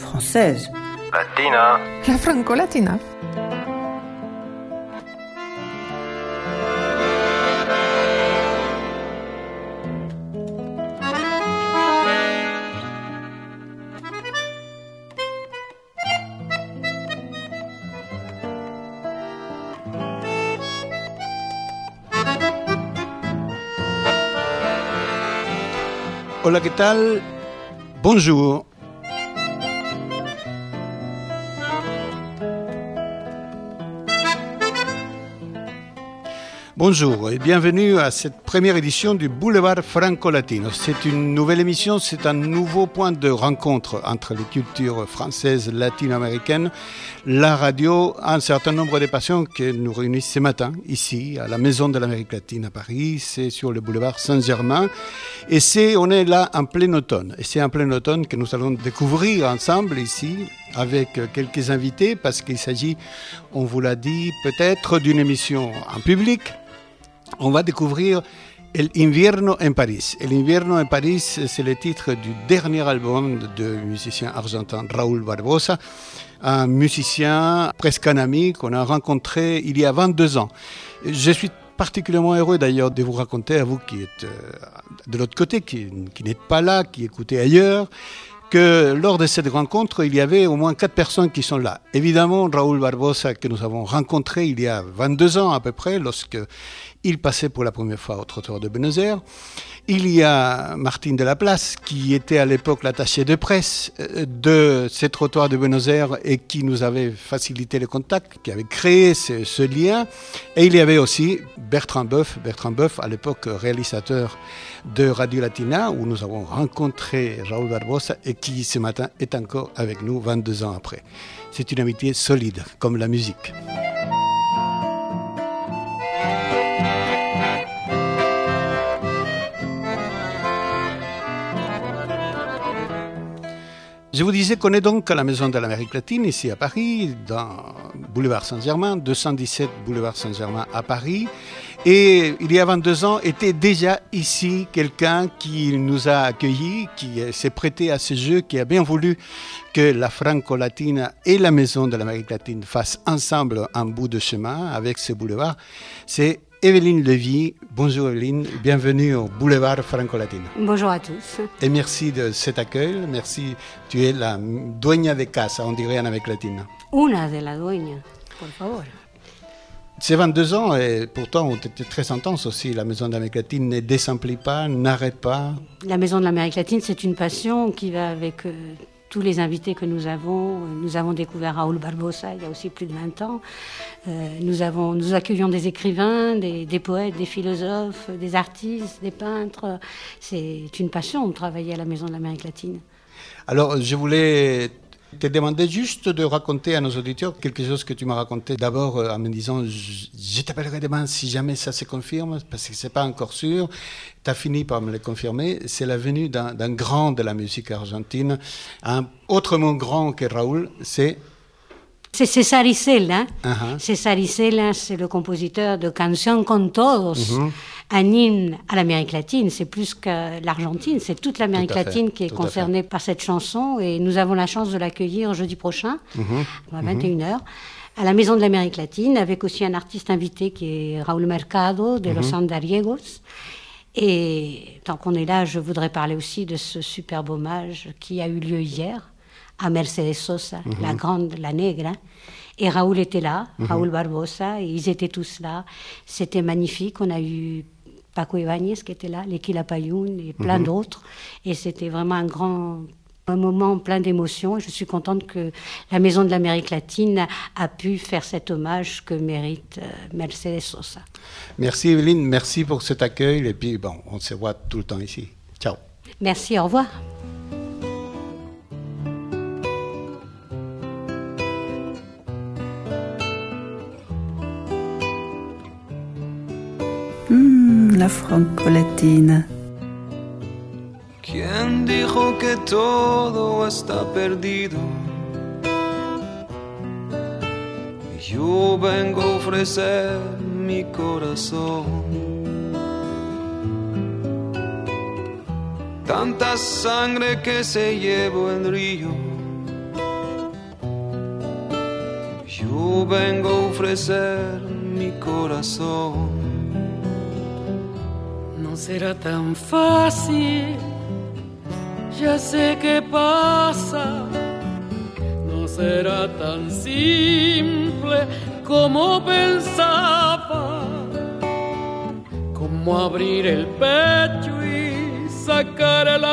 Française. Latina. La franco-latina. Hola, ¿qué tal? Bonjour. Bonjour et bienvenue à cette première édition du Boulevard Franco-Latino. C'est une nouvelle émission, c'est un nouveau point de rencontre entre les cultures françaises, latino-américaines, la radio, un certain nombre de passions que nous réunissent ce matin, ici, à la Maison de l'Amérique latine à Paris. C'est sur le boulevard Saint-Germain. Et on est là en plein automne. Et c'est en plein automne que nous allons découvrir ensemble ici, avec quelques invités, parce qu'il s'agit, on vous l'a dit, peut-être d'une émission en public. On va découvrir El Invierno en Paris. El Invierno en Paris, c'est le titre du dernier album du musicien argentin Raúl Barbosa, un musicien, presque un ami, qu'on a rencontré il y a 22 ans. Je suis particulièrement heureux d'ailleurs de vous raconter, à vous qui êtes de l'autre côté, qui n'êtes pas là, qui écoutez ailleurs, que lors de cette rencontre, il y avait au moins 4 personnes qui sont là. Évidemment, Raúl Barbosa, que nous avons rencontré il y a 22 ans à peu près, lorsque il passait pour la première fois au trottoir de Buenos Aires. Il y a Martine de la Place, qui était à l'époque l'attaché de presse de ce trottoir de Buenos Aires et qui nous avait facilité le contact, qui avait créé ce lien. Et il y avait aussi Bertrand Boeuf, à l'époque réalisateur de Radio Latina, où nous avons rencontré Raúl Barbosa et qui ce matin est encore avec nous 22 ans après. C'est une amitié solide, comme la musique. Je vous disais qu'on est donc à la Maison de l'Amérique latine, ici à Paris, dans Boulevard Saint-Germain, 217 Boulevard Saint-Germain à Paris. Et il y a 22 ans, était déjà ici quelqu'un qui nous a accueillis, qui s'est prêté à ce jeu, qui a bien voulu que la Franco-Latina et la Maison de l'Amérique latine fassent ensemble un bout de chemin avec ce boulevard. C'est Evelyne Levy. Bonjour Evelyne, bienvenue au Boulevard Franco-Latino. Bonjour à tous. Et merci de cet accueil, merci. Tu es la dueña de casa, on dirait en Amérique latine. Una de la dueña, por favor. C'est 22 ans et pourtant on était très intense aussi. La Maison de l'Amérique latine ne désemplit pas, n'arrête pas. La Maison de l'Amérique latine, c'est une passion qui va avec tous les invités que nous avons. Nous avons découvert Raúl Barbosa il y a aussi plus de 20 ans. Nous accueillons des écrivains, des poètes, des philosophes, des artistes, des peintres. C'est une passion de travailler à la Maison de l'Amérique latine. Alors, je voulais te demander juste de raconter à nos auditeurs quelque chose que tu m'as raconté d'abord en me disant « Je t'appellerai demain si jamais ça se confirme » parce que ce n'est pas encore sûr. Tu as fini par me le confirmer. C'est la venue d'un grand de la musique argentine. Un autrement grand que Raúl, c'est César Isela. Uh-huh. César Isela, c'est le compositeur de Canción con Todos, un hymne à l'Amérique latine. C'est plus que l'Argentine, c'est toute l'Amérique latine qui est concernée par cette chanson. Et nous avons la chance de l'accueillir jeudi prochain, à 21h, à la Maison de l'Amérique latine, avec aussi un artiste invité qui est Raúl Mercado, de Los Andariegos. Et tant qu'on est là, je voudrais parler aussi de ce superbe hommage qui a eu lieu hier à Mercedes Sosa, la grande, la negra. Et Raúl était là, Raúl Barbosa, et ils étaient tous là. C'était magnifique. On a eu Paco Ibáñez qui était là, les Quilapayún et plein d'autres. Et c'était vraiment un moment plein d'émotions. Je suis contente que la Maison de l'Amérique latine a pu faire cet hommage que mérite Mercedes Sosa. Merci Evelyne, merci pour cet accueil. Et puis, bon, on se voit tout le temps ici. Ciao. Merci, au revoir. La franco-latina. ¿Quién dijo que todo está perdido? Yo vengo a ofrecer mi corazón. Tanta sangre que se llevó el río Yo vengo a ofrecer mi corazón. No será tan fácil, ya sé qué pasa. No será tan simple como pensaba, como abrir el pecho y sacar el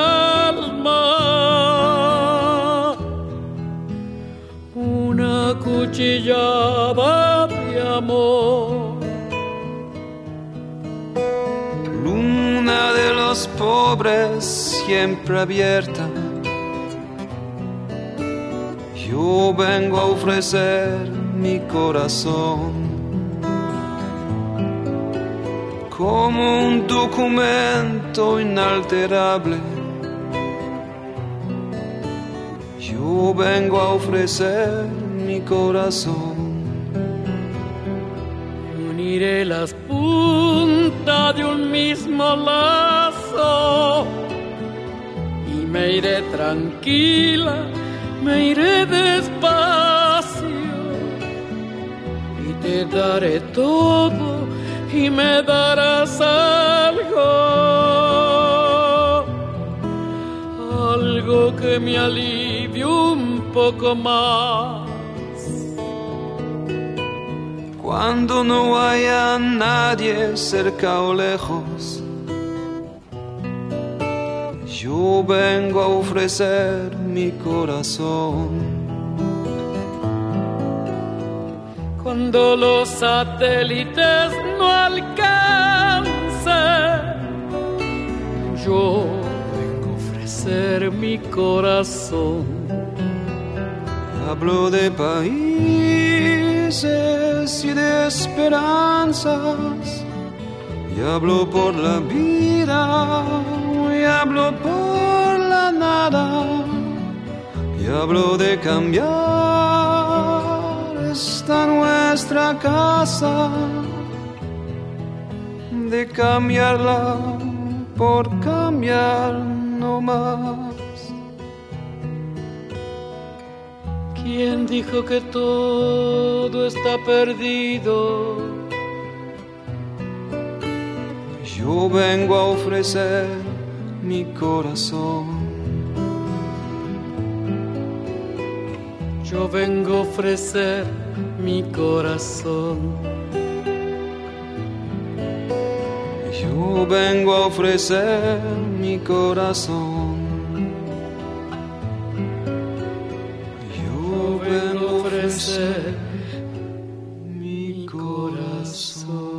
alma. Una cuchillada de amor. Luna de los pobres siempre abierta. Yo vengo a ofrecer mi corazón como un documento inalterable. Yo vengo a ofrecer mi corazón. Uniré las puntas de un mismo lazo y me iré tranquila, me iré despacio y te daré todo y me darás algo que me alivie un poco más. Cuando no haya nadie cerca o lejos, yo vengo a ofrecer mi corazón. Cuando los satélites no alcancen, yo vengo a ofrecer mi corazón. Hablo de países y de esperanzas, y hablo por la vida, y hablo por la nada, y hablo de cambiar esta nuestra casa, de cambiarla por cambiar no más. ¿Quién dijo que todo está perdido? Yo vengo a ofrecer mi corazón. Yo vengo a ofrecer mi corazón. Yo vengo a ofrecer mi corazón. Yo vengo a ofrecer mi corazón.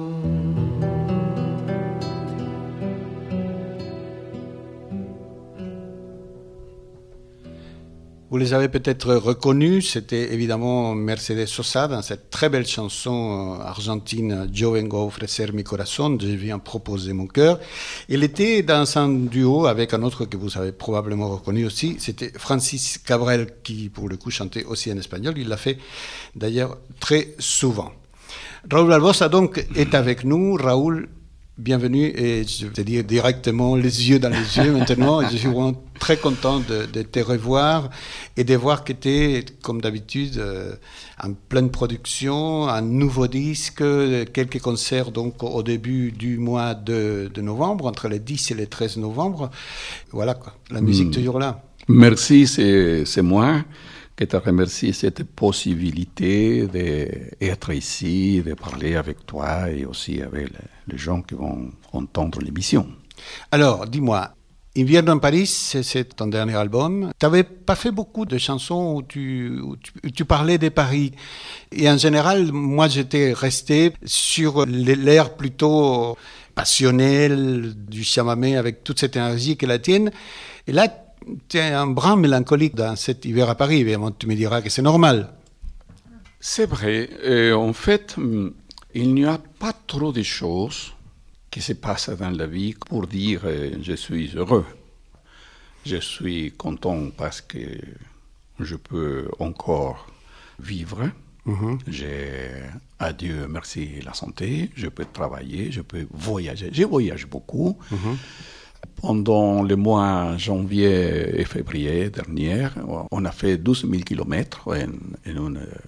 Vous les avez peut-être reconnus, c'était évidemment Mercedes Sosa dans cette très belle chanson argentine Yo vengo a ofrecer mi corazón, je viens proposer mon cœur. Il était dans un duo avec un autre que vous avez probablement reconnu aussi, c'était Francis Cabrel qui pour le coup chantait aussi en espagnol, il l'a fait d'ailleurs très souvent. Raúl Barbosa donc est avec nous. Raúl, bienvenue et je vais te dire directement les yeux dans les yeux maintenant. Je suis vraiment très content de te revoir et de voir que tu es, comme d'habitude, en pleine production, un nouveau disque, quelques concerts donc au début du mois de novembre, entre le 10 et le 13 novembre. Voilà quoi, la musique toujours là. Merci, c'est moi que te remercie cette possibilité d'être ici, de parler avec toi et aussi avec les gens qui vont entendre l'émission. Alors, dis-moi, Invierno en Paris, c'est ton dernier album. Tu n'avais pas fait beaucoup de chansons où tu parlais de Paris. Et en général, moi, j'étais resté sur l'air plutôt passionnel du chamamé avec toute cette énergie que la tienne. Et là, tu es un brin mélancolique dans cet hiver à Paris. Évidemment, tu me diras que c'est normal. C'est vrai. En fait, il n'y a pas trop de choses qui se passent dans la vie pour dire je suis heureux. Je suis content parce que je peux encore vivre. Mm-hmm. J'ai, à Dieu merci, la santé. Je peux travailler, je peux voyager. Je voyage beaucoup. Mm-hmm. Pendant le mois janvier et février dernier, on a fait 12 000 kilomètres en une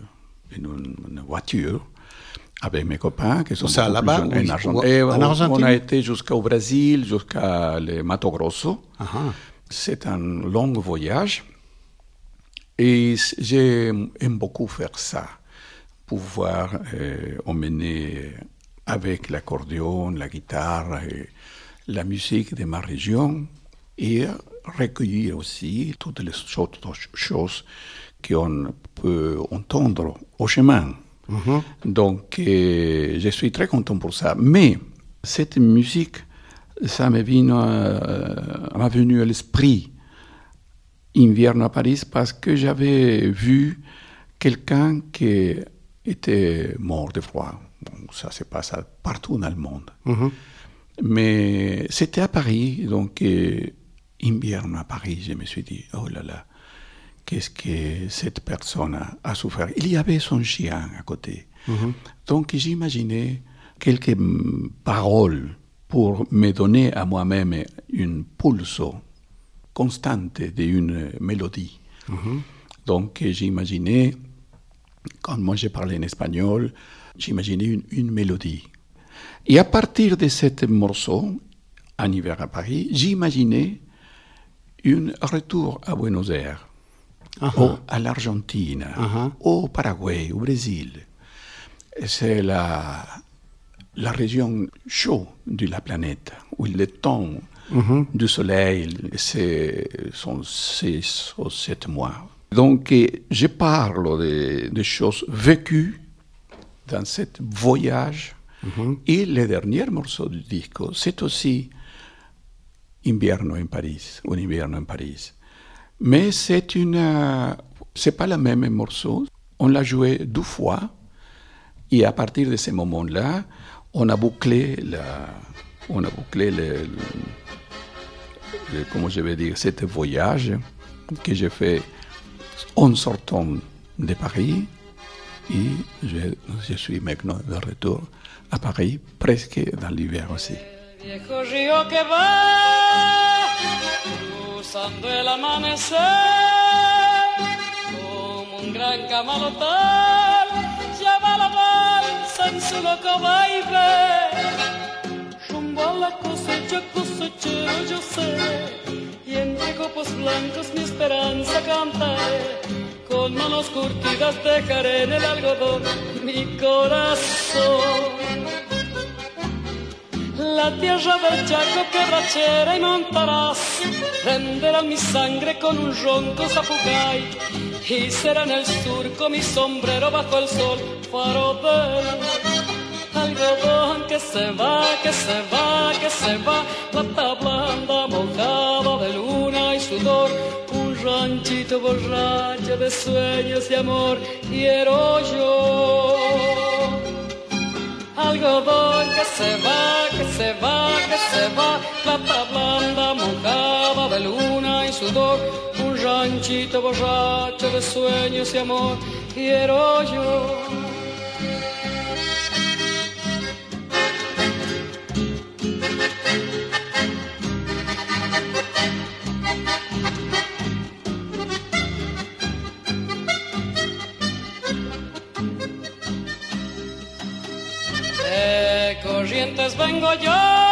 une voiture avec mes copains qui sont là-bas en Argentine. On a été jusqu'au Brésil, jusqu'à le Mato Grosso. Uh-huh. C'est un long voyage et j'aime beaucoup faire ça, pouvoir emmener avec l'accordéon, la guitare, et la musique de ma région et recueillir aussi toutes les autres choses qu'on peut entendre au chemin. Mm-hmm. Donc, je suis très content pour ça. Mais cette musique, ça m'est venu à l'esprit Invierno à Paris parce que j'avais vu quelqu'un qui était mort de froid. Bon, ça se passe partout dans le monde. Mm-hmm. Mais c'était à Paris, donc Invierno à Paris, je me suis dit, oh là là, qu'est-ce que cette personne a souffert. Il y avait son chien à côté. Mm-hmm. Donc j'imaginais quelques paroles pour me donner à moi-même une pulso constante d'une mélodie. Mm-hmm. Donc j'imaginais, quand moi je parlais en espagnol, j'imaginais une mélodie. Et à partir de ce morceau, En hiver à Paris, j'imaginais un retour à Buenos Aires. Uh-huh. Ou à l'Argentine, uh-huh. Au Paraguay, au Brésil. C'est la région chaude de la planète, où le temps uh-huh. du soleil, sont 6 ou 7 mois. Donc, je parle de choses vécues dans ce voyage. Uh-huh. Et le dernier morceau du disque, c'est aussi Invierno en Paris, un Invierno en Paris. Mais c'est pas le même morceau. On l'a joué 2 fois. Et à partir de ce moment-là, on a bouclé comment je vais dire, ce voyage que j'ai fait en sortant de Paris. Et je suis maintenant de retour à Paris, presque dans l'hiver aussi. Cruzando el amanecer, como un gran camalotal, lleva la balsa en su loco baile, rumbo a la cosecha, cosechero yo sé, y entre copos blancos mi esperanza cantaré, con manos curtidas dejaré en el algodón mi corazón. La tierra del Chaco quebrachera y Montaraz renderán mi sangre con un ronco zapucay y será en el surco mi sombrero bajo el sol faro del algodón que se va, que se va, que se va, plata blanda mojada de luna y sudor, un ranchito borracho de sueños y amor quiero yo. Algodón que se va, que se va, que se va, plata blanda mojada de luna y sudor, un ranchito borracho de sueños y amor quiero yo. Corrientes vengo yo,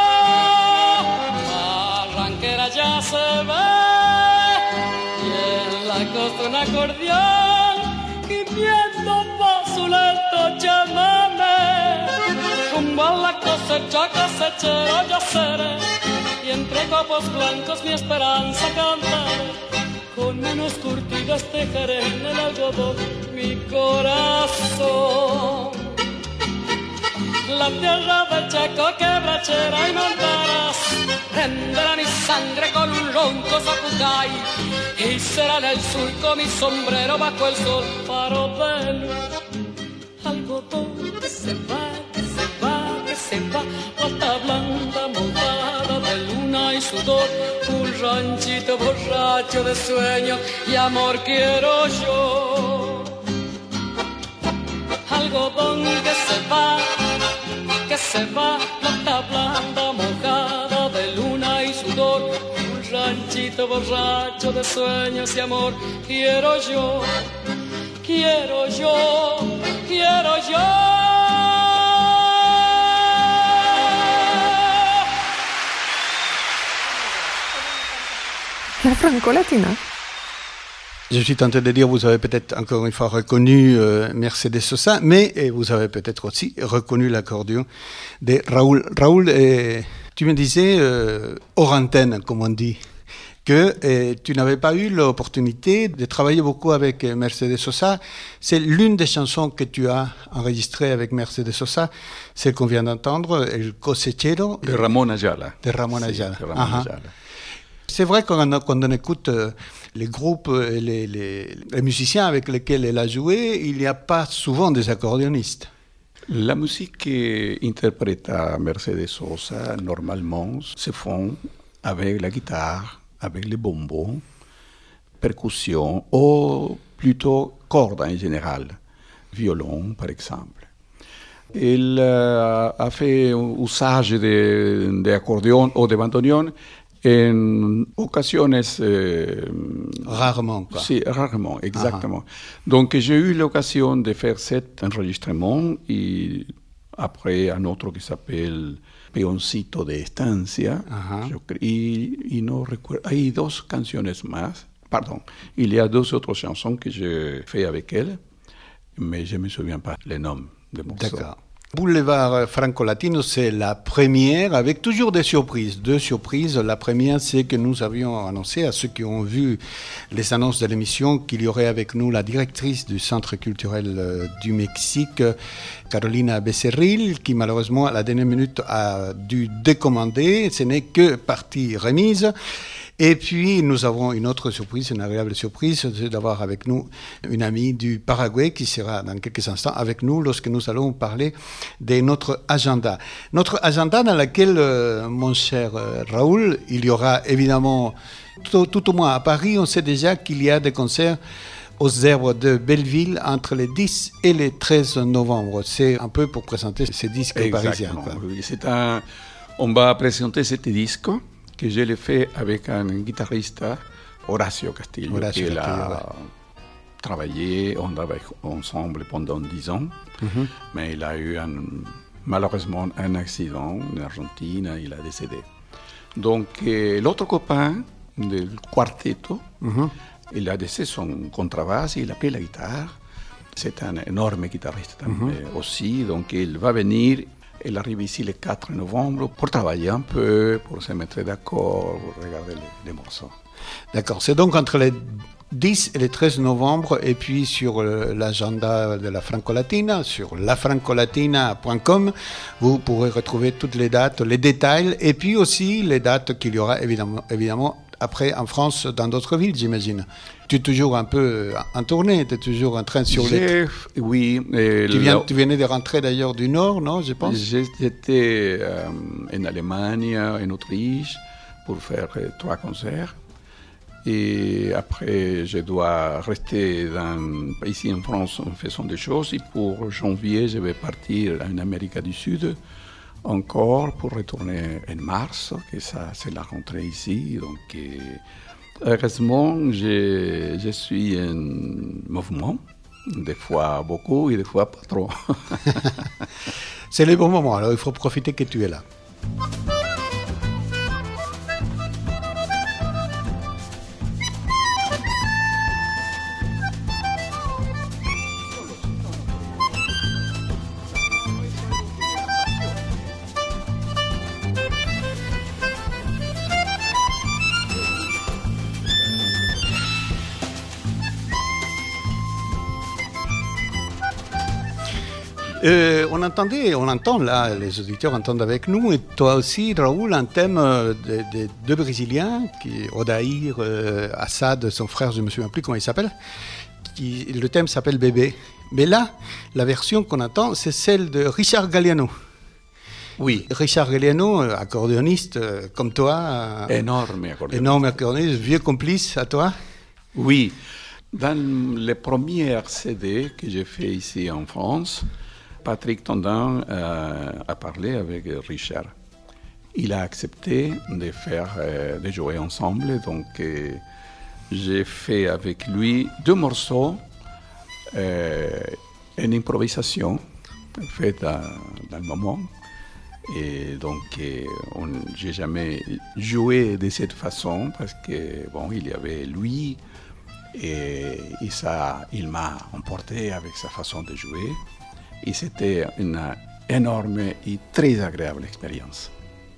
Barranquera ya se ve, y en la costa un acordeón, gimiendo pa' su lento chamame, rumbo a la cosecha, cosechero yo seré, y entre copos blancos mi esperanza cantaré, con manos curtidas tejeré en el algodón mi corazón. La tierra del Chaco quebrachera y Montaraz renderá mi sangre con un ronco zapucay y será en el surco mi sombrero bajo el sol faro de luz. Algodón que se va, que se va, que se va, plata blanda mojada de luna y sudor, un ranchito borracho de sueño y amor quiero yo. Algodón que se va, plata blanda mojada de luna y sudor, un ranchito borracho de sueños y amor quiero yo, quiero yo. quiero yo. La Franco-Latina. Je suis tenté de dire, vous avez peut-être encore une fois reconnu Mercedes Sosa, mais vous avez peut-être aussi reconnu l'accordéon de Raoul. Raoul, tu me disais, hors antenne, comme on dit, que tu n'avais pas eu l'opportunité de travailler beaucoup avec Mercedes Sosa. C'est l'une des chansons que tu as enregistrées avec Mercedes Sosa, celle qu'on vient d'entendre, El Cosechero. De Ramon Ayala. De Ramon Ayala. Sí, Ramon Ayala. C'est vrai que quand on écoute les groupes et les musiciens avec lesquels elle a joué, il n'y a pas souvent des accordéonistes. La musique qu'interpréta Mercedes Sosa, normalement, se font avec la guitare, avec les bonbons, percussion, ou plutôt cordes en général, violon par exemple. Elle a fait usage d'accordéon ou de bandoneon en ocasiones... rarement, quoi. Si, rarement, exactement. Donc, j'ai eu l'occasion de faire cet enregistrement et après un autre qui s'appelle Peoncito de Estancia. Y no recuerdo, hay dos canciones más. Pardon, il y a deux autres chansons que j'ai fait avec elle, mais je ne me souviens pas les noms des morceaux. D'accord. Boulevard Franco-Latino, c'est la première, avec toujours des surprises. Deux surprises. La première, c'est que nous avions annoncé à ceux qui ont vu les annonces de l'émission qu'il y aurait avec nous la directrice du Centre culturel du Mexique, Carolina Becerril, qui malheureusement à la dernière minute a dû décommander. Ce n'est que partie remise. Et puis, nous avons une autre surprise, une agréable surprise, c'est d'avoir avec nous une amie du Paraguay qui sera dans quelques instants avec nous lorsque nous allons parler de notre agenda. Notre agenda dans lequel, mon cher Raoul, il y aura évidemment, tout au moins à Paris, on sait déjà qu'il y a des concerts aux Herbes de Belleville entre les 10 et les 13 novembre. C'est un peu pour présenter ces disques parisiens. Oui, on va présenter ce disque que je l'ai fait avec un guitariste, Horacio Castillo, qui a travaillé, on travaille ensemble pendant 10 ans, mais il a eu malheureusement un accident en Argentine, il a décédé. Donc l'autre copain du quartetto, il a laissé son contrebasse, il a pris la guitare, c'est un énorme guitariste aussi, donc il va venir. Elle arrive ici le 4 novembre pour travailler un peu, pour se mettre d'accord, pour regarder les morceaux. D'accord, c'est donc entre les 10 et les 13 novembre, et puis sur l'agenda de la Franco-Latina, sur lafrancolatina.com, vous pourrez retrouver toutes les dates, les détails, et puis aussi les dates qu'il y aura évidemment après en France, dans d'autres villes, j'imagine. Tu es toujours un peu en tournée, tu es toujours en train sur les... Oui. Tu venais de rentrer d'ailleurs du Nord, non, je pense? J'étais en Allemagne, en Autriche, pour faire 3 concerts. Et après, je dois rester ici en France en faisant des choses. Et pour janvier, je vais partir en Amérique du Sud encore pour retourner en mars, que ça c'est la rentrée ici. Donc, heureusement, je suis en mouvement, des fois beaucoup et des fois pas trop. C'est le bon moment, alors il faut profiter que tu es là. On entend là, les auditeurs entendent avec nous, et toi aussi, Raoul, un thème de deux Brésiliens, Odair Assad, son frère, je ne me souviens plus comment il s'appelle, le thème s'appelle Bébé. Mais là, la version qu'on entend, c'est celle de Richard Galliano. Oui. Richard Galliano, accordéoniste comme toi. Énorme accordéoniste. Énorme accordéoniste, vieux complice à toi. Oui. Dans les premiers CD que j'ai fait ici en France, Patrick Tondin a parlé avec Richard. Il a accepté de jouer ensemble, donc j'ai fait avec lui 2 morceaux une improvisation faite dans le moment. Et donc, j'ai jamais joué de cette façon parce que, bon, il y avait lui et ça, il m'a emporté avec sa façon de jouer. Et c'était une énorme et très agréable expérience.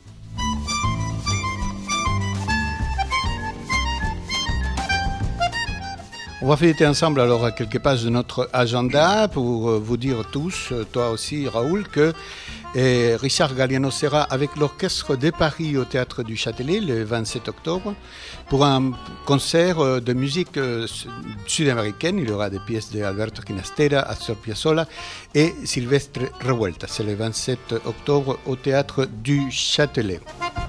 On va fêter ensemble alors quelques pages de notre agenda pour vous dire tous, toi aussi Raoul, que Richard Galliano sera avec l'Orchestre de Paris au Théâtre du Châtelet le 27 octobre pour un concert de musique sud-américaine. Il y aura des pièces d'Alberto Ginastera, Astor Piazzolla et Silvestre Revuelta. C'est le 27 octobre au Théâtre du Châtelet.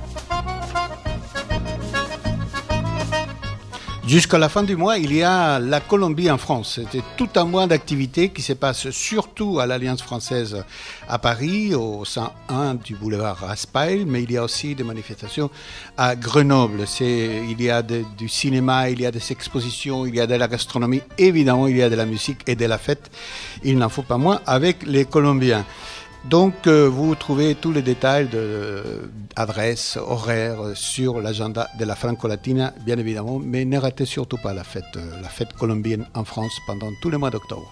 Jusqu'à la fin du mois, il y a la Colombie en France. C'était tout un mois d'activités qui se passe surtout à l'Alliance française à Paris, au 101 du boulevard Raspail, mais il y a aussi des manifestations à Grenoble. Il y a du cinéma, il y a des expositions, il y a de la gastronomie, évidemment il y a de la musique et de la fête. Il n'en faut pas moins avec les Colombiens. Donc, vous trouvez tous les détails d'adresses, horaires sur l'agenda de la Franco-Latina, bien évidemment, mais ne ratez surtout pas la fête colombienne en France pendant tout le mois d'octobre.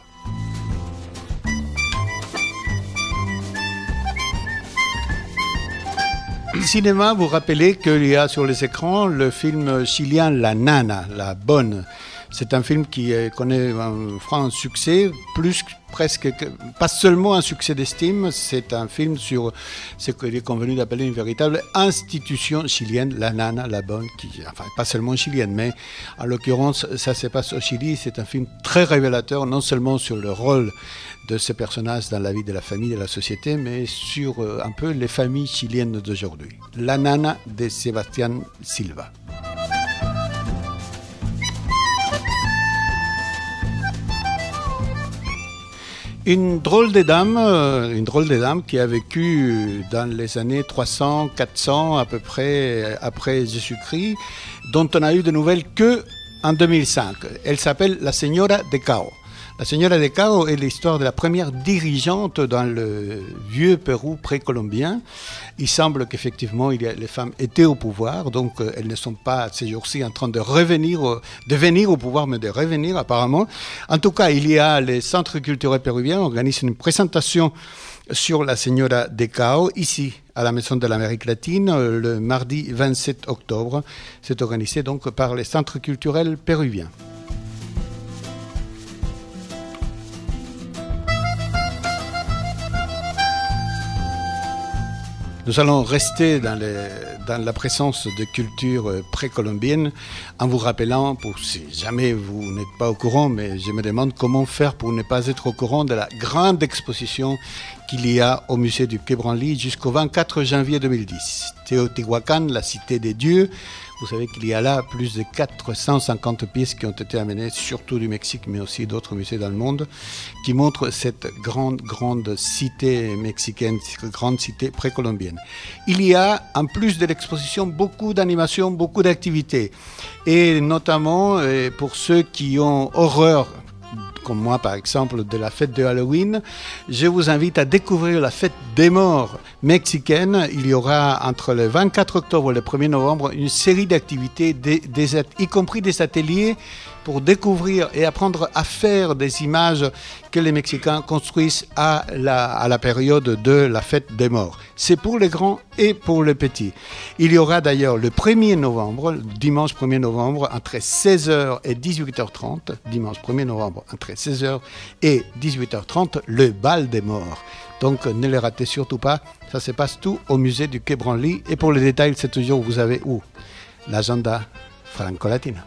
Cinéma, vous rappelez qu'il y a sur les écrans le film chilien La Nana, la bonne. C'est un film qui connaît un franc succès, pas seulement un succès d'estime, c'est un film sur ce qu'il est convenu d'appeler une véritable institution chilienne, La Nana, la bonne, pas seulement chilienne, mais en l'occurrence, ça se passe au Chili. C'est un film très révélateur, non seulement sur le rôle de ces personnages dans la vie de la famille et de la société, mais sur un peu les familles chiliennes d'aujourd'hui. La Nana de Sebastián Silva. Une drôle de dame qui a vécu dans les années 300, 400 à peu près après Jésus-Christ, dont on a eu de nouvelles que en 2005. Elle s'appelle la Señora de Cao. La Señora de Cao est l'histoire de la première dirigeante dans le vieux Pérou précolombien. Il semble qu'effectivement les femmes étaient au pouvoir, donc elles ne sont pas ces jours-ci en train de venir au pouvoir, mais de revenir apparemment. En tout cas, il y a les centres culturels péruviens organisent une présentation sur la Señora de Cao, ici à la Maison de l'Amérique latine, le mardi 27 octobre. C'est organisé donc par les centres culturels péruviens. Nous allons rester dans la présence de culture précolombienne en vous rappelant, pour si jamais vous n'êtes pas au courant, mais je me demande comment faire pour ne pas être au courant de la grande exposition qu'il y a au musée du Quai Branly jusqu'au 24 janvier 2010. Teotihuacan, la cité des dieux. Vous savez qu'il y a là plus de 450 pièces qui ont été amenées, surtout du Mexique, mais aussi d'autres musées dans le monde, qui montrent cette grande cité mexicaine, cette grande cité précolombienne. Il y a, en plus de l'exposition, beaucoup d'animations, beaucoup d'activités. Et notamment, pour ceux qui ont horreur, comme moi par exemple, de la fête de Halloween, je vous invite à découvrir la fête des morts mexicaine. Il y aura entre le 24 octobre et le 1er novembre une série d'activités, y compris des ateliers pour découvrir et apprendre à faire des images que les Mexicains construisent à la période de la fête des morts. C'est pour les grands et pour les petits. Il y aura d'ailleurs le 1er novembre, dimanche 1er novembre, entre 16h et 18h30, dimanche 1er novembre, entre 16h et 18h30, le bal des morts. Donc ne les ratez surtout pas, ça se passe tout au musée du Quai Branly. Et pour les détails, c'est toujours, vous avez où? L'agenda Franco-Latina.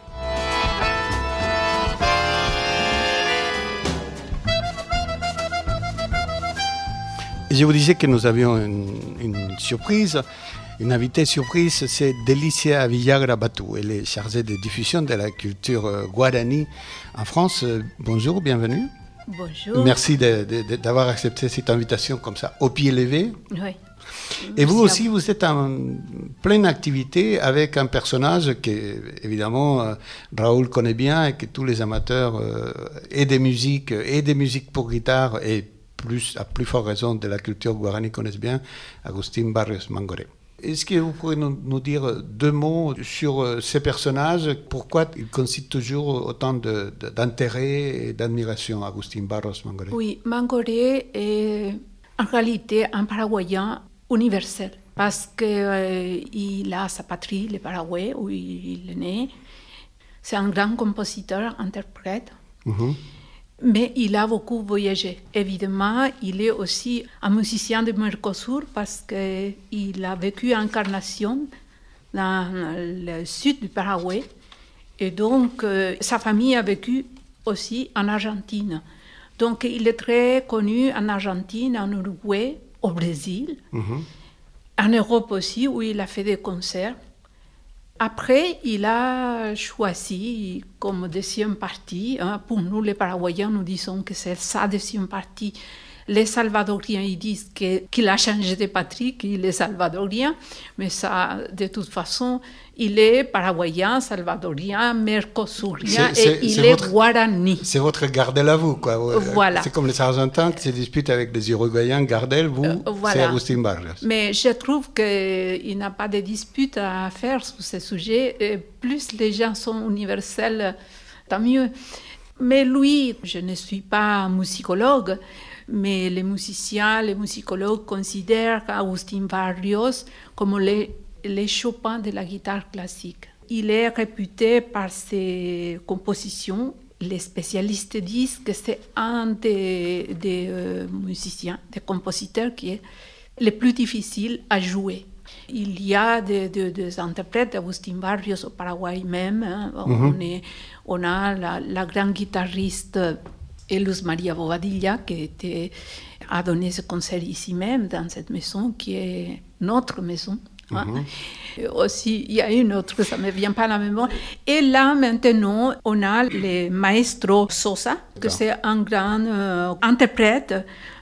Et je vous disais que nous avions une surprise, une invitée surprise, c'est Delicia Villagra Batu. Elle est chargée de diffusion de la culture guarani en France. Bonjour, bienvenue. Bonjour. Merci d'avoir accepté cette invitation comme ça, au pied levé. Oui. Et vous aussi, vous êtes en pleine activité avec un personnage que, évidemment, Raoul connaît bien et que tous les amateurs et des musiques pour guitare et à plus forte raison de la culture guarani connaissent bien, Agustín Barrios Mangoré. Est-ce que vous pourriez nous dire 2 mots sur ces personnages? Pourquoi ils concitent toujours autant d'intérêt et d'admiration, Agustín Barrios Mangoré? Oui, Mangoré est en réalité un Paraguayen universel parce qu'il a sa patrie, le Paraguay, où il est né. C'est un grand compositeur, interprète. Mais il a beaucoup voyagé. Évidemment, il est aussi un musicien de Mercosur parce qu'il a vécu à Encarnación, dans le sud du Paraguay. Et donc, sa famille a vécu aussi en Argentine. Donc, il est très connu en Argentine, en Uruguay, au Brésil, en Europe aussi, où il a fait des concerts. Après, il a choisi comme deuxième partie, pour nous les Paraguayens, nous disons que c'est sa deuxième partie. Les Salvadoriens, ils disent qu'il a changé de patrie, qu'il est salvadorien, mais ça, de toute façon, il est paraguayen, salvadorien, mercosurien et il est guarani. C'est votre Gardel à vous, quoi. Voilà. C'est comme les Argentins qui se disputent avec les Uruguayens. Gardel, vous, voilà. C'est Agustín Barrios. Mais je trouve qu'il n'a pas de dispute à faire sur ce sujet. Et plus les gens sont universels, tant mieux. Mais lui, je ne suis pas musicologue, mais les musiciens, les musicologues considèrent Agustín Barrios comme les Chopin de la guitare classique. Il est réputé par ses compositions. Les spécialistes disent que c'est un des musiciens, des compositeurs qui est le plus difficile à jouer. Il y a des interprètes d'Agustín Barrios au Paraguay même. On a la grande guitariste Luz Maria Bobadilla, qui a donné ce concert ici même, dans cette maison, qui est notre maison. Aussi, il y a une autre, ça ne me vient pas à la mémoire. Et là, maintenant, on a le maestro Sosa, que c'est un grand interprète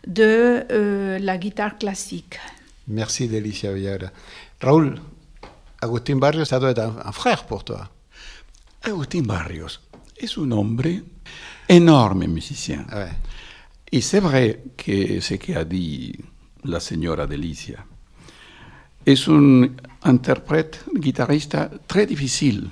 de la guitare classique. Merci, Delicia Villada. Raoul, Agustín Barrios, ça doit être un frère pour toi. Agustín Barrios est un hombre énorme musicien. Ouais. Et c'est vrai que ce qu'a dit la señora Delicia es un interprète, guitariste très difficile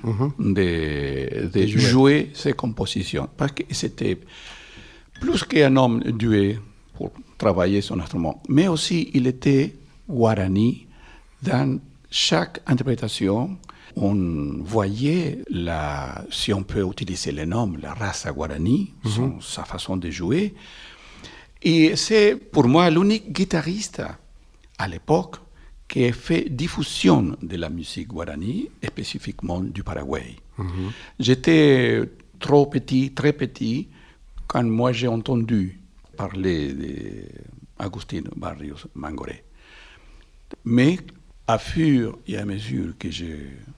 de jouer ses compositions, parce que c'était plus qu'un homme doué pour travailler son instrument, mais aussi il était guarani. Dans chaque interprétation, on voyait, si on peut utiliser le nom, la race guarani, sa façon de jouer. Et c'est pour moi l'unique guitariste à l'époque qui a fait diffusion de la musique guarani, spécifiquement du Paraguay. J'étais très petit, quand moi j'ai entendu parler d'Agustín Barrios Mangoré. Mais à fur et à mesure que je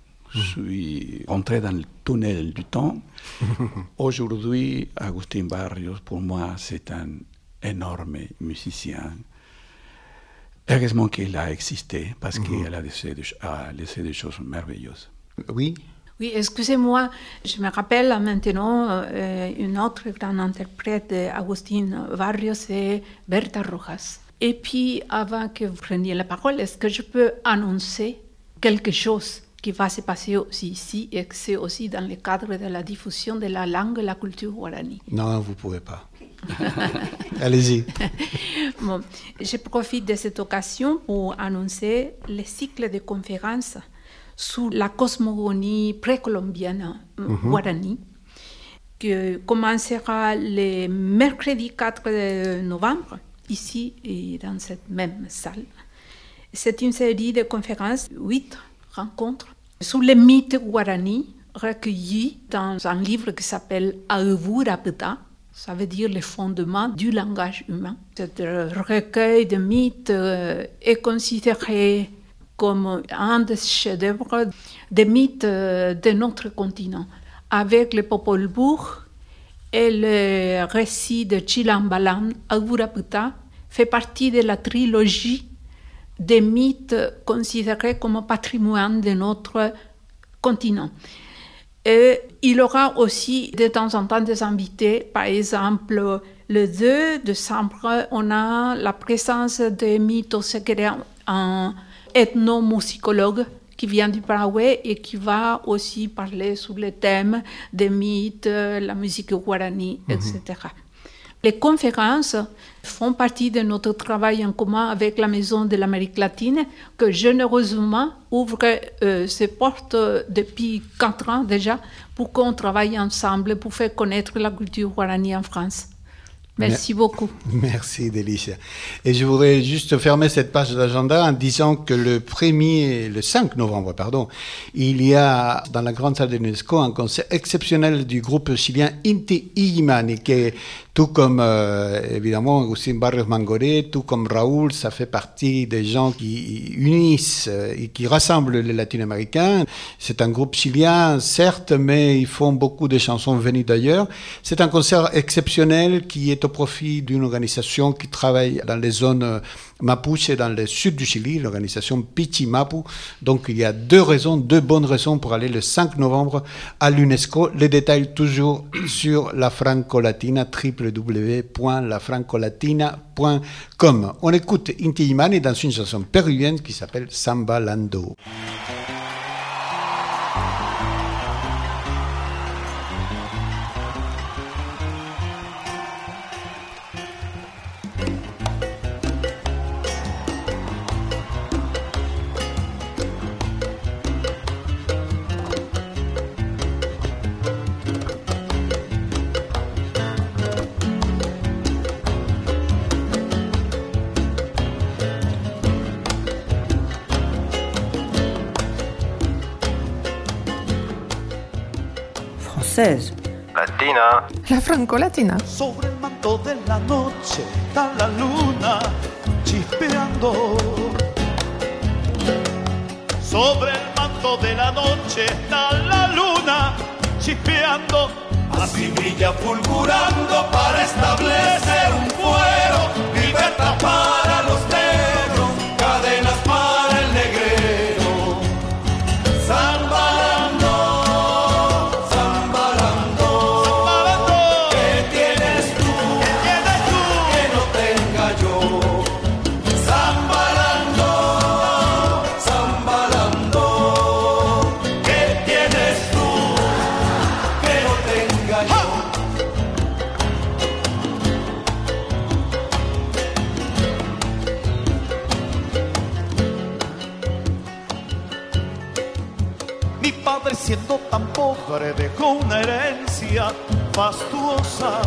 suis rentré dans le tunnel du temps, aujourd'hui, Agustín Barrios, pour moi, c'est un énorme musicien. Heureusement qu'il a existé, parce qu'il a laissé des choses merveilleuses. Oui. Oui, excusez-moi, je me rappelle maintenant une autre grande interprète d'Agustín Barrios, c'est Berta Rojas. Et puis, avant que vous preniez la parole, est-ce que je peux annoncer quelque chose qui va se passer aussi ici et que c'est aussi dans le cadre de la diffusion de la langue et la culture guarani? Non, vous ne pouvez pas. Allez-y. Bon, je profite de cette occasion pour annoncer le cycle de conférences sur la cosmogonie précolombienne guarani, qui commencera le mercredi 4 novembre, ici et dans cette même salle. C'est une série de conférences, 8 rencontres, sur les mythes guarani recueillis dans un livre qui s'appelle Auvurapta. Ça veut dire le fondement du langage humain. Ce recueil de mythes est considéré comme un des chefs-d'œuvre des mythes de notre continent, avec le Popol Vuh et le récit de Chilambalam. Auvurapta fait partie de la trilogie des mythes considérés comme patrimoine de notre continent. Et il y aura aussi de temps en temps des invités. Par exemple, le 2 décembre, on a la présence de Mito Sequeira, un ethnomusicologue qui vient du Paraguay et qui va aussi parler sur les thèmes des mythes, la musique guarani, etc. Les conférences font partie de notre travail en commun avec la Maison de l'Amérique latine, que généreusement ouvre ses portes depuis 4 ans déjà pour qu'on travaille ensemble pour faire connaître la culture guarani en France. Merci beaucoup. Merci, Délicia. Et je voudrais juste fermer cette page d'agenda en disant que le 5 novembre, il y a dans la grande salle de l'UNESCO un concert exceptionnel du groupe chilien Inti Illimani, qui, tout comme évidemment Agustín Barrios Mangoré, tout comme Raoul, ça fait partie des gens qui unissent et qui rassemblent les latino-américains. C'est un groupe chilien, certes, mais ils font beaucoup de chansons venues d'ailleurs. C'est un concert exceptionnel qui est au profit d'une organisation qui travaille dans les zones Mapuche, dans le sud du Chili, l'organisation Pichimapu. Donc il y a deux bonnes raisons pour aller le 5 novembre à l'UNESCO. Les détails toujours sur la Francolatina, www.lafrancolatina.com. On écoute Inti Illimani dans une chanson péruvienne qui s'appelle Sambalando. Latina. La Francolatina. Sobre el manto de la noche está la luna chispeando. Sobre el manto de la noche está la luna chispeando. Así brilla fulgurando para establecer un fuero. Libertad para los negros, cadenas para el negrero. Zambalando, zambalando. Zambalando. ¿Qué tienes tú? ¿Qué tienes tú? Que no tenga yo. Zambalando, zambalando. ¿Qué tienes tú? Que no tenga yo. Mi padre, siendo tan pobre, dejó una herencia fastuosa.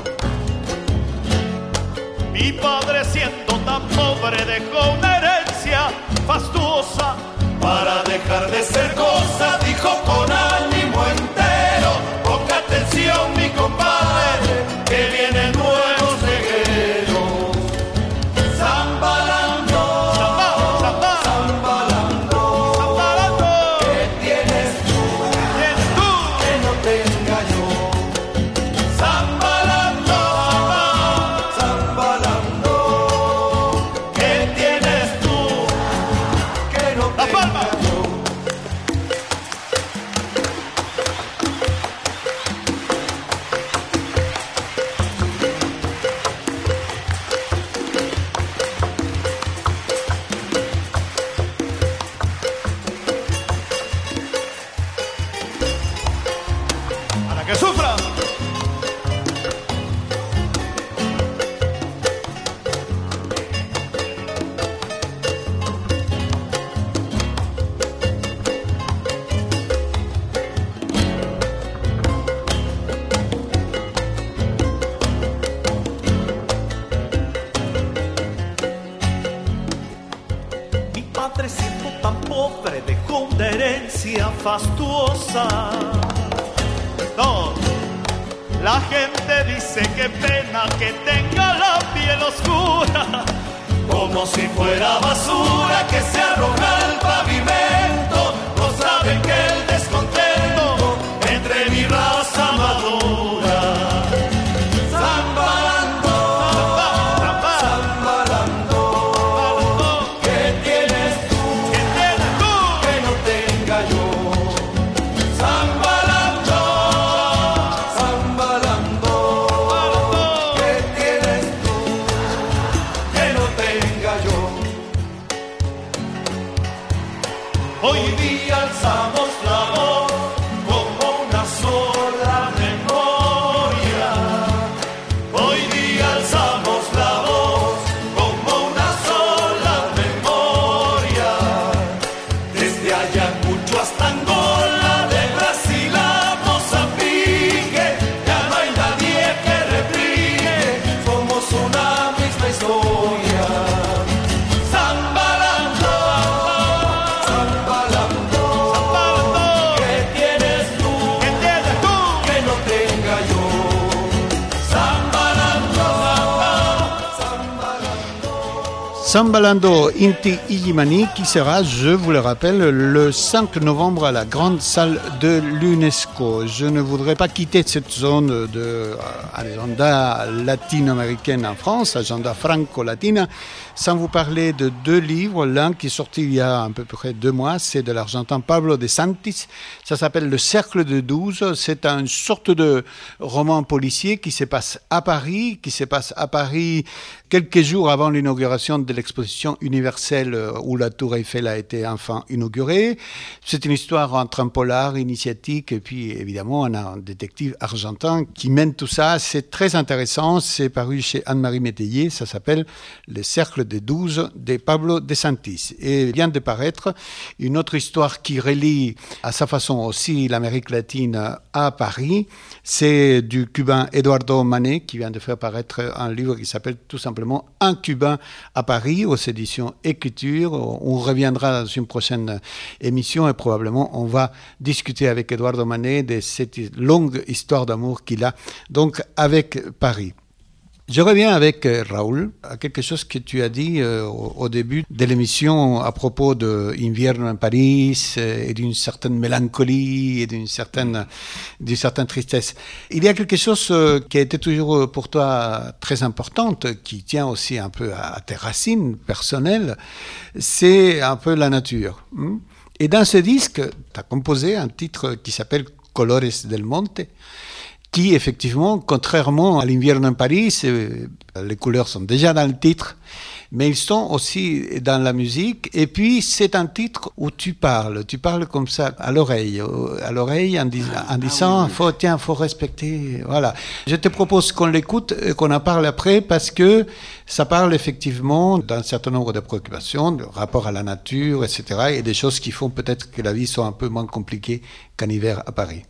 Mi padre, siendo tan pobre, dejó una herencia fastuosa. Para dejar de ser cosa, dijo con ánimo entero: ponga atención, mi compadre, que vienen nuevos regueros. Zambalando, zambalando, zambalando. ¿Qué tienes tú? ¿Qué tienes tú? Que no tenga yo. Zambalando, zambalando. ¿Qué tienes tú? Que no tenga yo. Para que sufra. Mi padre, siendo tan pobre, dejó una herencia fastuosa. No, la gente dice que pena que tenga la piel oscura, como si fuera basura que se arroja al pavimento. No saben que el descontento entre mi raza madura. Zambalando, zambalando, ¿qué Sambalando Inti Illimani qui sera, je vous le rappelle, le 5 novembre à la grande salle de l'UNESCO. Je ne voudrais pas quitter cette zone de agenda latino-américaine en France, agenda franco-latina, sans vous parler de 2 livres. L'un qui est sorti il y a à peu près 2 mois, c'est de l'Argentin Pablo de Santis. Ça s'appelle Le Cercle de 12. C'est une sorte de roman policier qui se passe à Paris, quelques jours avant l'inauguration de l'exposition universelle où la Tour Eiffel a été enfin inaugurée. C'est une histoire entre un polar initiatique et puis évidemment on a un détective argentin qui mène tout ça. C'est très intéressant, c'est paru chez Anne-Marie Métayer, ça s'appelle Le Cercle des 12 de Pablo de Santis. Et vient de paraître une autre histoire qui relie à sa façon aussi l'Amérique latine à Paris. C'est du Cubain Eduardo Manet qui vient de faire paraître un livre qui s'appelle tout simplement Un Cubain à Paris aux éditions Écriture. On reviendra dans une prochaine émission et probablement on va discuter avec Eduardo Manet de cette longue histoire d'amour qu'il a donc avec Paris. Je reviens avec Raoul à quelque chose que tu as dit au début de l'émission à propos de Invierno en Paris et d'une certaine mélancolie et d'une certaine tristesse. Il y a quelque chose qui a été toujours pour toi très importante, qui tient aussi un peu à tes racines personnelles, c'est un peu la nature. Et dans ce disque, tu as composé un titre qui s'appelle Colores del Monte, qui effectivement, contrairement à l'Invierno en Paris, les couleurs sont déjà dans le titre, mais ils sont aussi dans la musique. Et puis, c'est un titre où tu parles comme ça, à l'oreille en disant, faut respecter, voilà. Je te propose qu'on l'écoute et qu'on en parle après parce que ça parle effectivement d'un certain nombre de préoccupations, de rapport à la nature, etc. et des choses qui font peut-être que la vie soit un peu moins compliquée qu'en hiver à Paris.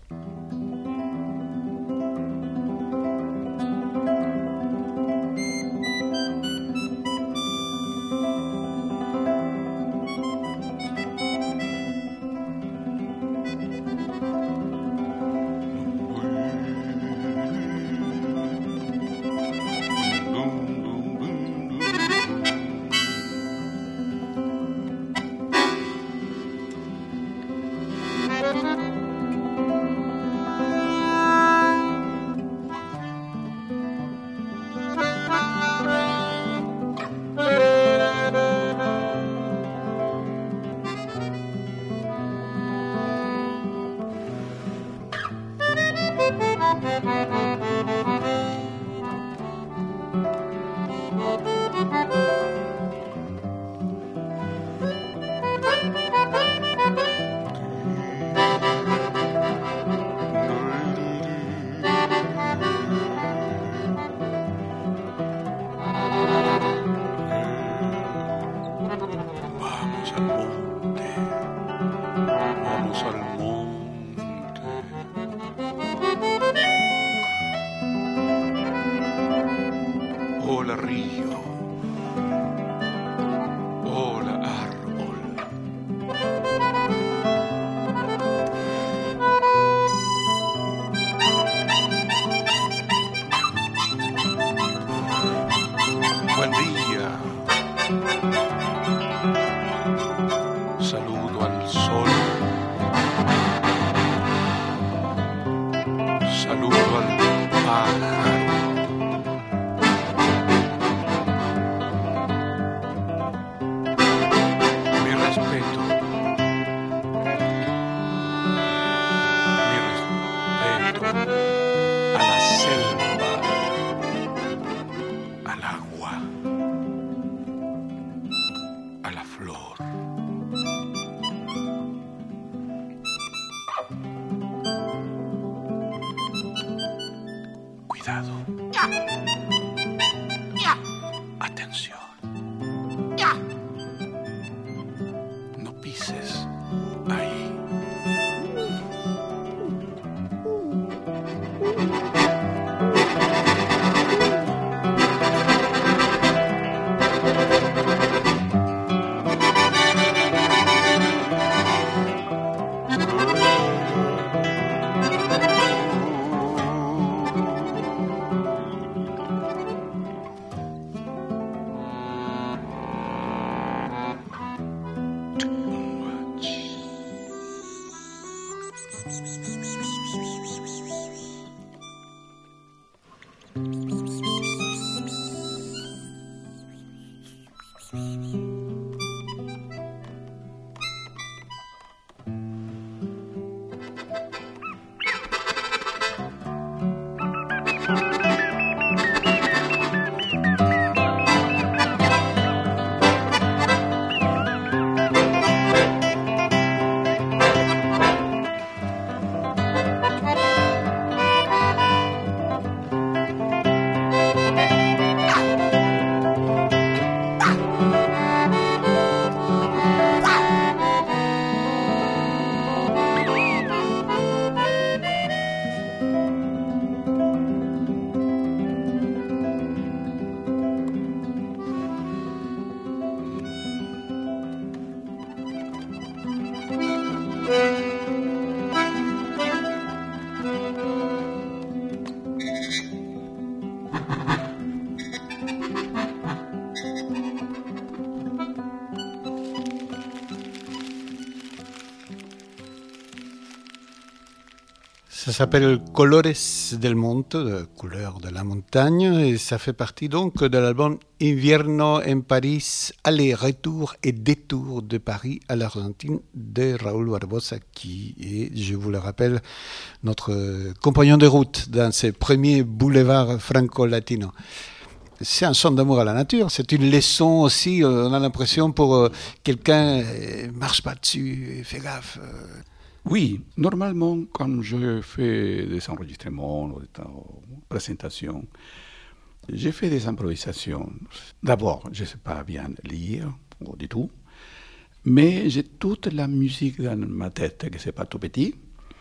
Ça s'appelle Colores del Monte, couleurs de la montagne, et ça fait partie donc de l'album Invierno en Paris, aller-retour et détour de Paris à l'Argentine de Raúl Barbosa, qui est, je vous le rappelle, notre compagnon de route dans ces premiers boulevards franco-latinos. C'est un son d'amour à la nature, c'est une leçon aussi, on a l'impression pour quelqu'un, marche pas dessus, fais gaffe. Oui, normalement, quand je fais des enregistrements ou des présentations, j'ai fait des improvisations. D'abord, je ne sais pas bien lire, ou du tout, mais j'ai toute la musique dans ma tête, que ce n'est pas tout petit,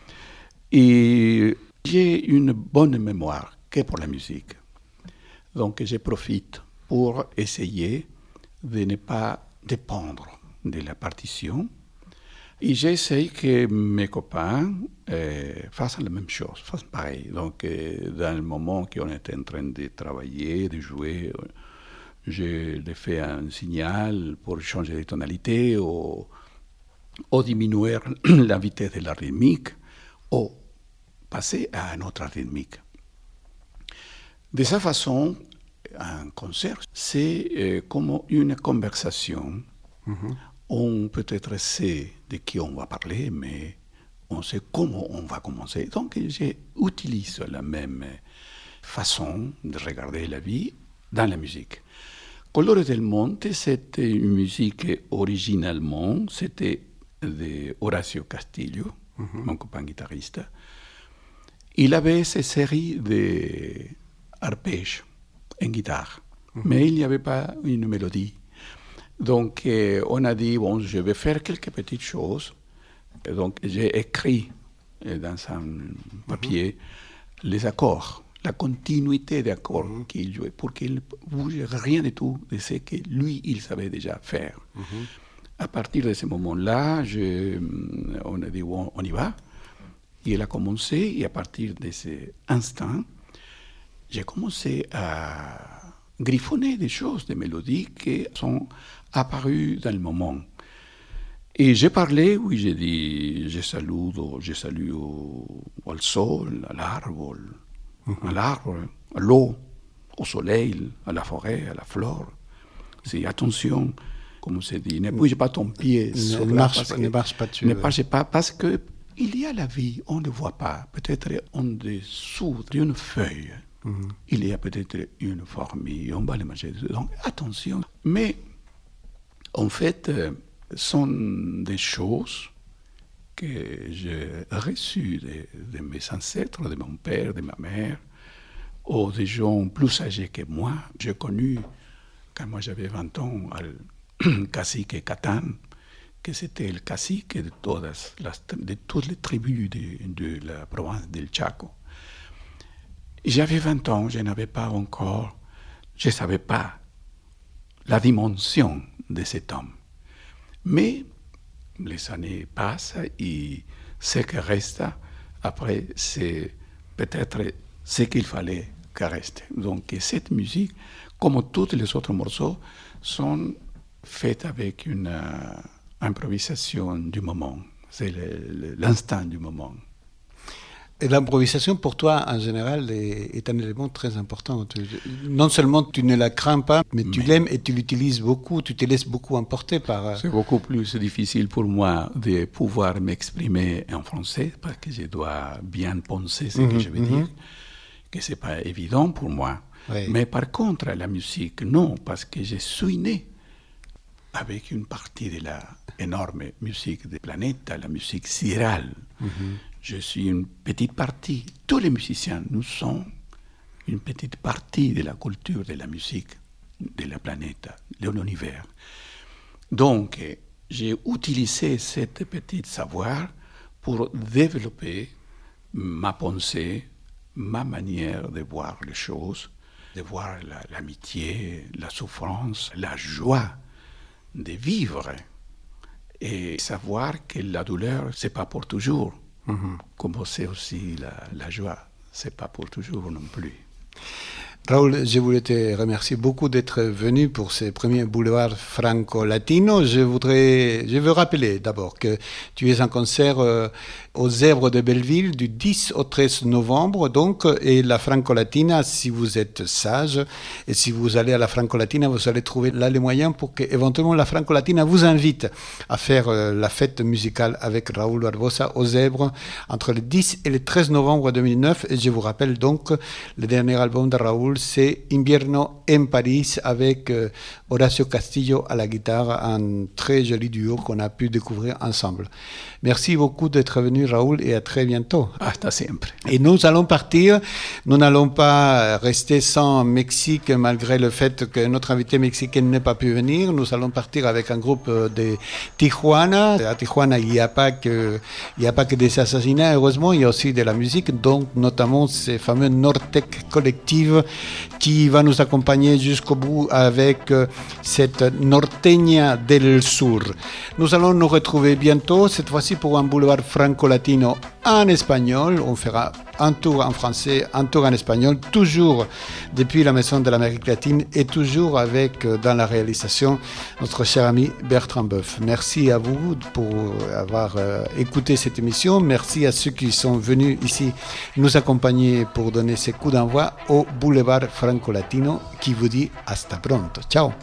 et j'ai une bonne mémoire que pour la musique. Donc, je profite pour essayer de ne pas dépendre de la partition. Et j'essaie que mes copains fassent la même chose, fassent pareil. Donc, dans le moment qu'on est en train de travailler, de jouer, je leur fais un signal pour changer de tonalité ou diminuer la vitesse de la rythmique ou passer à une autre rythmique. De cette façon, un concert, c'est comme une conversation. Mm-hmm. On peut-être sait de qui on va parler, mais on sait comment on va commencer. Donc, j'utilise la même façon de regarder la vie dans la musique. Colores del Monte, c'était une musique originalement, c'était de Horacio Castillo, mon copain guitariste. Il avait ces séries d'arpèges en guitare, mais il n'y avait pas une mélodie. Donc, on a dit, bon, je vais faire quelques petites choses. Et donc, j'ai écrit dans un papier les accords, la continuité des accords qu'il jouait, pour qu'il ne bouge rien du tout de ce que lui, il savait déjà faire. À partir de ce moment-là, on a dit, bon, on y va. Et il a commencé, et à partir de cet instant, j'ai commencé à griffonner des choses, des mélodies qui sont apparues dans le moment. Et j'ai parlé, oui, j'ai dit, je salue au sol, à l'arbre, à l'eau, au soleil, à la forêt, à la fleur. C'est attention, comme on s'est dit, ne bouge pas ton pied. Ne marche pas dessus. Ne marche pas, parce que il y a la vie, on ne voit pas. Peut-être en dessous d'une feuille, il y a peut-être une fourmi, on va les manger. Donc, attention. Mais, en fait, sont des choses que j'ai reçues de mes ancêtres, de mon père, de ma mère, ou des gens plus âgés que moi. J'ai connu, quand moi j'avais 20 ans, le cacique Catan, que c'était le cacique de toutes les tribus de la province del Chaco. J'avais 20 ans, je n'avais pas encore, je ne savais pas la dimension de cet homme. Mais les années passent et ce qui reste, après, c'est peut-être ce qu'il fallait que reste. Donc cette musique, comme tous les autres morceaux, sont faits avec une improvisation du moment. C'est l'instant du moment. Et l'improvisation, pour toi, en général, est un élément très important. Non seulement tu ne la crains pas, mais tu l'aimes et tu l'utilises beaucoup, tu te laisses beaucoup emporter par... C'est beaucoup plus difficile pour moi de pouvoir m'exprimer en français, parce que je dois bien penser ce que je veux dire, que ce n'est pas évident pour moi. Oui. Mais par contre, la musique, non, parce que je suis né avec une partie de la énorme musique des planètes, la musique sidérale. Je suis une petite partie. Tous les musiciens, nous sommes une petite partie de la culture de la musique de la planète, de l'univers. Donc, j'ai utilisé cette petite savoir pour développer ma pensée, ma manière de voir les choses, de voir l'amitié, la souffrance, la joie de vivre et savoir que la douleur, c'est pas pour toujours. Comme c'est aussi la joie, c'est pas pour toujours non plus. Raoul, je voulais te remercier beaucoup d'être venu pour ce premier boulevard franco-latino. Je veux rappeler d'abord que tu es en concert aux Zèbres de Belleville du 10 au 13 novembre, donc, et la Franco-Latina, si vous êtes sage, et si vous allez à la Franco-Latina, vous allez trouver là les moyens pour que éventuellement la Franco-Latina vous invite à faire la fête musicale avec Raoul Barbosa aux Zèbres entre le 10 et le 13 novembre 2009. Et je vous rappelle donc, le dernier album de Raoul, c'est Invierno en Paris avec Horacio Castillo à la guitare, un très joli duo qu'on a pu découvrir ensemble. Merci beaucoup d'être venu, Raoul, et à très bientôt. Hasta siempre. Et nous allons partir. Nous n'allons pas rester sans Mexique malgré le fait que notre invité mexicain n'ait pas pu venir. Nous allons partir avec un groupe de Tijuana. À Tijuana, il n'y a pas que des assassinats, heureusement, il y a aussi de la musique, donc notamment ces fameux Nortec Collective qui va nous accompagner jusqu'au bout avec cette Norteña del Sur. Nous allons nous retrouver bientôt, cette fois-ci pour un boulevard franco-latino en espagnol. On fera un tour en français, un tour en espagnol, toujours depuis la Maison de l'Amérique latine et toujours avec, dans la réalisation, notre cher ami Bertrand Boeuf. Merci à vous pour avoir écouté cette émission. Merci à ceux qui sont venus ici nous accompagner pour donner ces coups d'envoi au boulevard franco-latino qui vous dit hasta pronto. Ciao.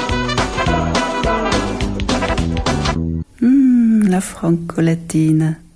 La franco-latine.